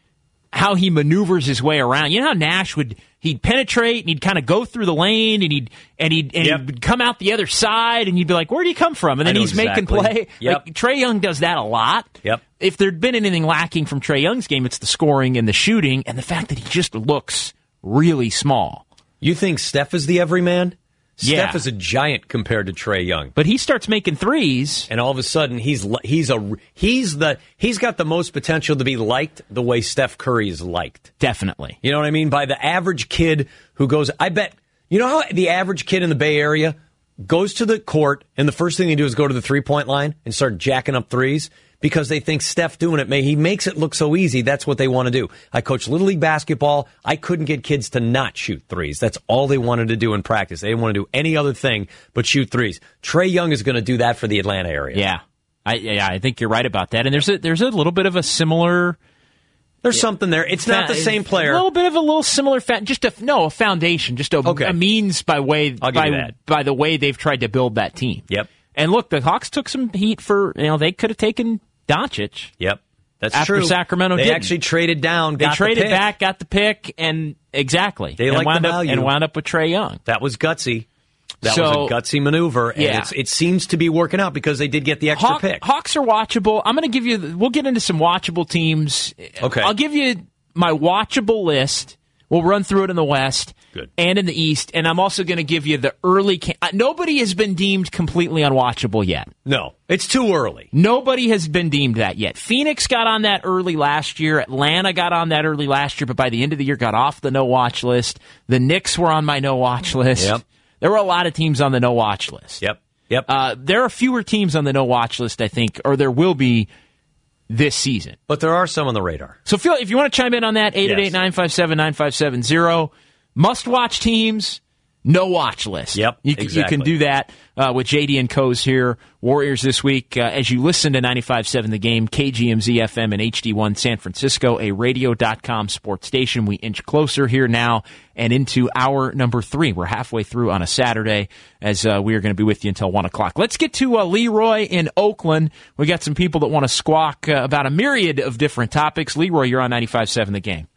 how he maneuvers his way around. You know how Nash would he'd penetrate and he'd kind of go through the lane and he'd and he'd and yep. he'd come out the other side and you'd be like, where do you come from? And then he's exactly. making play. Yep. Like, Trae Young does that a lot. Yep. If there'd been anything lacking from Trae Young's game, it's the scoring and the shooting and the fact that he just looks really small. You think Steph is the everyman? Yeah. Steph is a giant compared to Trae Young. But he starts making threes, and all of a sudden he's he's a he's the he's got the most potential to be liked the way Steph Curry is liked. Definitely. You know what I mean? By the average kid who goes, I bet, you know how the average kid in the Bay Area goes to the court and the first thing they do is go to the three-point line and start jacking up threes? Because they think Steph doing it, he makes it look so easy. That's what they want to do. I coach Little League basketball. I couldn't get kids to not shoot threes. That's all they wanted to do in practice. They didn't want to do any other thing but shoot threes. Trae Young is going to do that for the Atlanta area. Yeah, I, yeah, I think you're right about that. And there's a, there's a little bit of a similar. There's yeah, something there. It's not the same player. A little bit of a little similar, fa- just a no, a foundation, just a, okay. a means by way I'll by give you that. by the way they've tried to build that team. Yep. And look, the Hawks took some heat for you know they could have taken Doncic. Yep. That's after true. Sacramento they didn't. actually traded down. They got traded the pick. back, got the pick, and exactly. They and like wound the up, value. and wound up with Trae Young. That was gutsy. That so, was a gutsy maneuver, and yeah. it's, it seems to be working out because they did get the extra Hawk, pick. Hawks are watchable. I'm going to give you. We'll get into some watchable teams. Okay. I'll give you my watchable list. We'll run through it in the West Good. and in the East, and I'm also going to give you the early. Cam- Nobody has been deemed completely unwatchable yet. No, it's too early. Nobody has been deemed that yet. Phoenix got on that early last year. Atlanta got on that early last year, but by the end of the year got off the no-watch list. The Knicks were on my no-watch list. Yep. There were a lot of teams on the no-watch list. Yep. Yep. Uh, there are fewer teams on the no-watch list, I think, or there will be this season. But there are some on the radar. So Phil, if you want to chime in on that, eight eight eight, nine five seven, nine five seven zero. Must-watch teams, no-watch list. Yep, you, can, exactly. you can do that uh, with J D and Co's here. Warriors this week, uh, as you listen to ninety-five point seven The Game, K G M Z F M and H D one San Francisco, a radio dot com sports station. We inch closer here now and into hour number three. We're halfway through on a Saturday as uh, we are going to be with you until one o'clock. Let's get to uh, Leroy in Oakland. We got some people that want to squawk uh, about a myriad of different topics. Leroy, you're on ninety-five point seven The Game.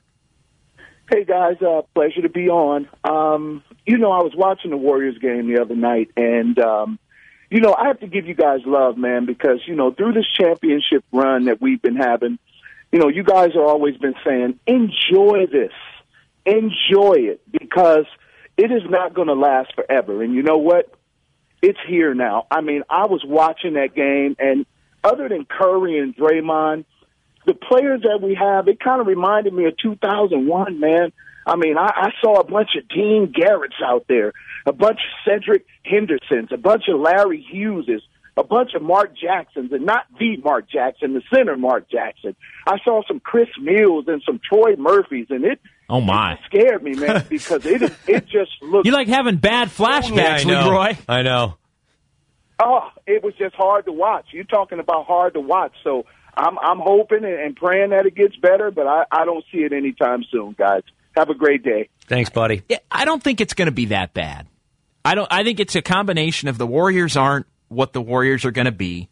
Hey, guys, uh, pleasure to be on. Um, you know, I was watching the Warriors game the other night, and, um, you know, I have to give you guys love, man, because, you know, through this championship run that we've been having, you know, you guys have always been saying, enjoy this. Enjoy it, because it is not going to last forever. And you know what? It's here now. I mean, I was watching that game, and other than Curry and Draymond, the players that we have, it kind of reminded me of two thousand one, man. I mean, I, I saw a bunch of Dean Garretts out there, a bunch of Cedric Hendersons, a bunch of Larry Hugheses, a bunch of Mark Jacksons, and not the Mark Jackson, the center Mark Jackson. I saw some Chris Mills and some Troy Murphys, and it, oh my. it scared me, man, because it it just looked... You like having bad flashbacks, yeah, I know. Leroy. I know. Oh, it was just hard to watch. You're talking about hard to watch, so... I'm I'm hoping and praying that it gets better, but I, I don't see it anytime soon, guys. Have a great day. Thanks, buddy. Yeah, I don't think it's going to be that bad. I don't. I think it's a combination of the Warriors aren't what the Warriors are going to be,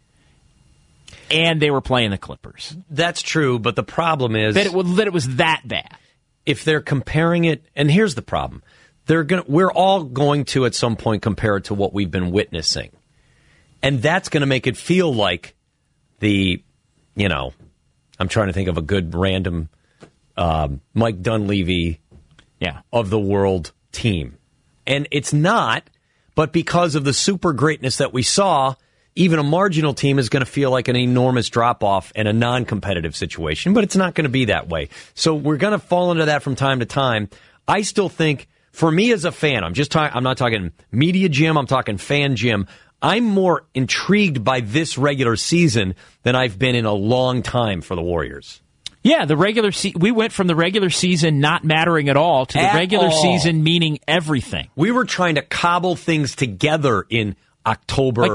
and they were playing the Clippers. That's true, but the problem is that it was that it was that bad. If they're comparing it, and here's the problem: they're going. We're all going to at some point compare it to what we've been witnessing, and that's going to make it feel like the. You know, I'm trying to think of a good random um, Mike Dunleavy yeah. of the world team. And it's not, but because of the super greatness that we saw, even a marginal team is going to feel like an enormous drop-off in a non-competitive situation, but it's not going to be that way. So we're going to fall into that from time to time. I still think, for me as a fan, I'm just talking, I'm not talking media Jim, I'm talking fan Jim, I'm more intrigued by this regular season than I've been in a long time for the Warriors. Yeah, the regular se- we went from the regular season not mattering at all to the At regular all. season meaning everything. We were trying to cobble things together in October, Like,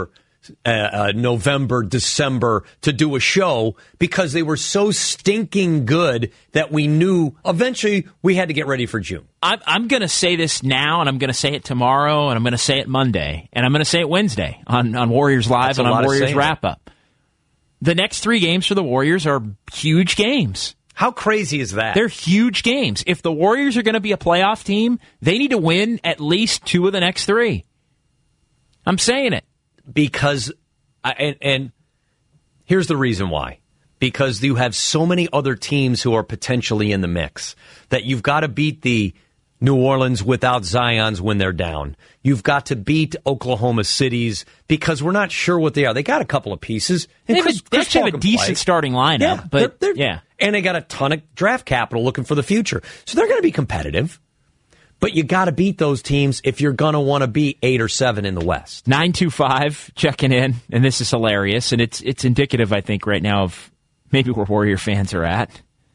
uh, uh, November, December to do a show because they were so stinking good that we knew eventually we had to get ready for June. I'm, I'm going to say this now, and I'm going to say it tomorrow, and I'm going to say it Monday, and I'm going to say it Wednesday on, on Warriors Live and on Warriors Wrap Up. The next three games for the Warriors are huge games. How crazy is that? They're huge games. If the Warriors are going to be a playoff team, they need to win at least two of the next three. I'm saying it. Because, and, and here's the reason why. Because you have so many other teams who are potentially in the mix that you've got to beat the New Orleans without Zions when they're down. You've got to beat Oklahoma City's because we're not sure what they are. They got a couple of pieces. And they Chris, have, Chris they have a decent play. starting lineup. Yeah, but they're, they're, yeah. And they got a ton of draft capital looking for the future. So they're going to be competitive. But you got to beat those teams if you're going to want to be eight or seven in the West. nine two five checking in, and this is hilarious, and it's it's indicative, I think, right now of maybe where Warrior fans are at.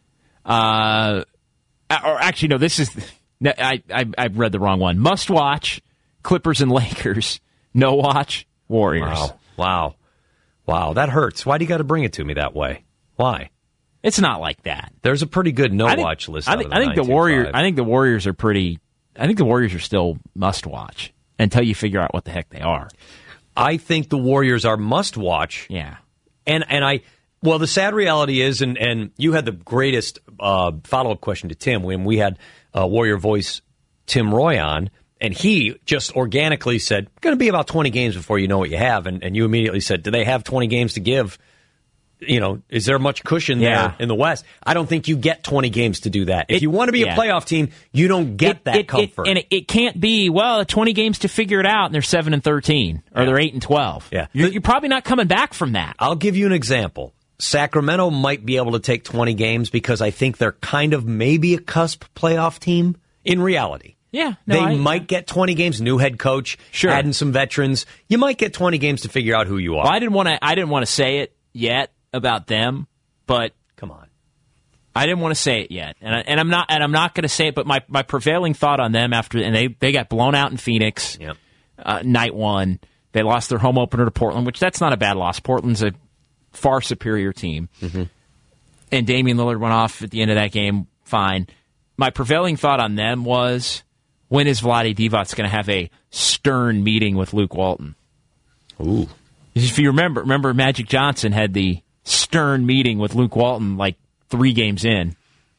Uh, or actually, no, this is I I I read the wrong one. Must watch Clippers and Lakers. No watch Warriors. Wow, wow, wow. That hurts. Why do you got to bring it to me that way? Why? It's not like that. There's a pretty good no I think, watch list. I think, I think the Warriors. I think the Warriors are pretty. I think the Warriors are still must watch until you figure out what the heck they are. I think the Warriors are must watch. Yeah, and and I. Well, the sad reality is, and and you had the greatest uh, follow up question to Tim when we had uh, Warrior voice Tim Roy on, and he just organically said, "Going to be about twenty games before you know what you have," and and you immediately said, "Do they have twenty games to give?" You know, is there much cushion yeah. there in the West? I don't think you get twenty games to do that. If it, you want to be yeah. a playoff team, you don't get it, that it, comfort. It, and it, it can't be, well, twenty games to figure it out, and they're seven and thirteen, or yeah. they're eight and twelve. Yeah. You're, you're probably not coming back from that. I'll give you an example. Sacramento might be able to take twenty games because I think they're kind of maybe a cusp playoff team in reality. Yeah. No, they I, might get twenty games, new head coach, sure. adding some veterans. You might get twenty games to figure out who you are. Well, I didn't want to I didn't want to say it yet about them. But come on, I didn't want to say it yet, and I, and I'm not and I'm not going to say it. But my, my prevailing thought on them after and they, they got blown out in Phoenix, yep. uh, night one. They lost their home opener to Portland, which that's not a bad loss. Portland's a far superior team, mm-hmm. and Damian Lillard went off at the end of that game. Fine. My prevailing thought on them was, when is Vlade Divac going to have a stern meeting with Luke Walton? Ooh, if you remember, remember Magic Johnson had the stern meeting with Luke Walton like three games in.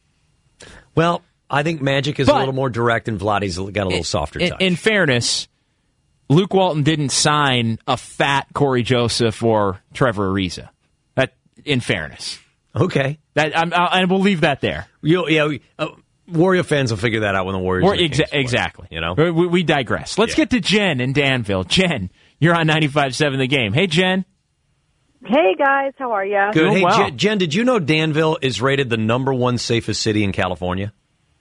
Well, I think Magic is but, a little more direct and Vladdy's got a little in, softer in, touch. In fairness, Luke Walton didn't sign a fat Corey Joseph or Trevor Ariza. That, in fairness. Okay. That I'm, I'll, and we'll leave that there. You, yeah, uh, Warrior fans will figure that out when the Warriors War, exa- Exactly. You know? We, we digress. Let's yeah. get to Jen in Danville. Jen, you're on ninety-five point seven The Game. Hey, Jen. Hey, guys. How are you? Good. Doing hey, well. Jen, Jen, did you know Danville is rated the number one safest city in California?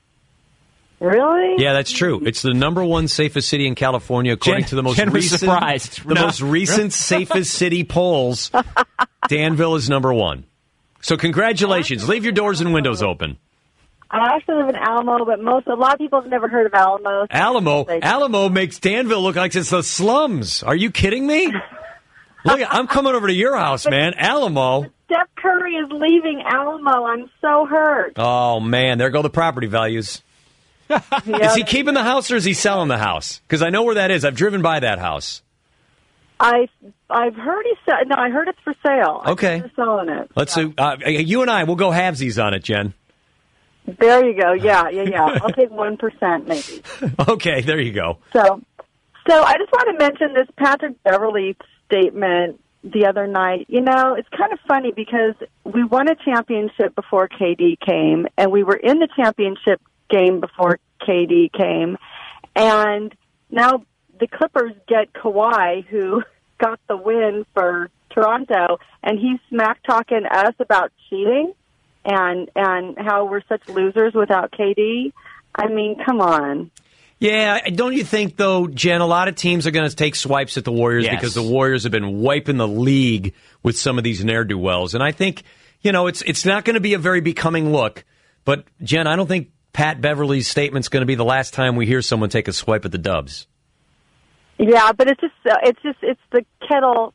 Really? Yeah, that's true. It's the number one safest city in California according Jen, to the most Jen was recent, surprised. the no. most recent safest city polls. Danville is number one. So congratulations. Leave your doors and windows open. I actually live in Alamo, but most a lot of people have never heard of Alamo. So Alamo, Alamo makes Danville look like it's the slums. Are you kidding me? Look, I'm coming over to your house, man. Alamo. Steph Curry is leaving Alamo. I'm so hurt. Oh, man. There go the property values. Yeah. Is he keeping the house or is he selling the house? Because I know where that is. I've driven by that house. I, I've heard he's se- no. I heard it's for sale. Okay. They're selling it. Let's so. see. Uh, you and I, we'll go halvesies on it, Jen. There you go. Yeah, yeah, yeah. I'll take one percent maybe. Okay, there you go. So, so I just want to mention this Patrick Beverley statement the other night. You know, it's kind of funny because we won a championship before K D came, and we were in the championship game before K D came, and now the Clippers get Kawhi, who got the win for Toronto, and he's smack-talking us about cheating and and how we're such losers without K D. I mean, come on. Yeah, don't you think, though, Jen, a lot of teams are going to take swipes at the Warriors yes. because the Warriors have been wiping the league with some of these ne'er-do-wells. And I think, you know, it's it's not going to be a very becoming look. But, Jen, I don't think Pat Beverley's statement's going to be the last time we hear someone take a swipe at the Dubs. Yeah, but it's just uh, it's just it's the kettle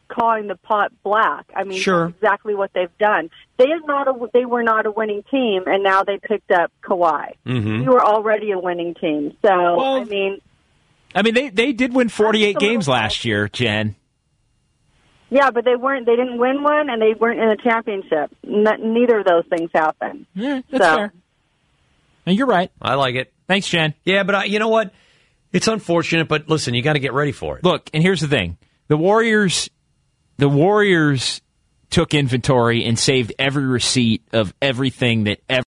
calling the pot black. I mean, Sure. that's exactly what they've done. They are not a, they were not a winning team, and now they picked up Kawhi. Mm-hmm. You were already a winning team. So, Well, I mean... I mean, they, they did win forty-eight games last year, Jen. Yeah, but they weren't. They didn't win one, and they weren't in a championship. N- neither of those things happened. Yeah, that's So- fair. And you're right. I like it. Thanks, Jen. Yeah, but I, you know what? It's unfortunate, but listen, you got to get ready for it. Look, and here's the thing: the Warriors, the Warriors took inventory and saved every receipt of everything that ever.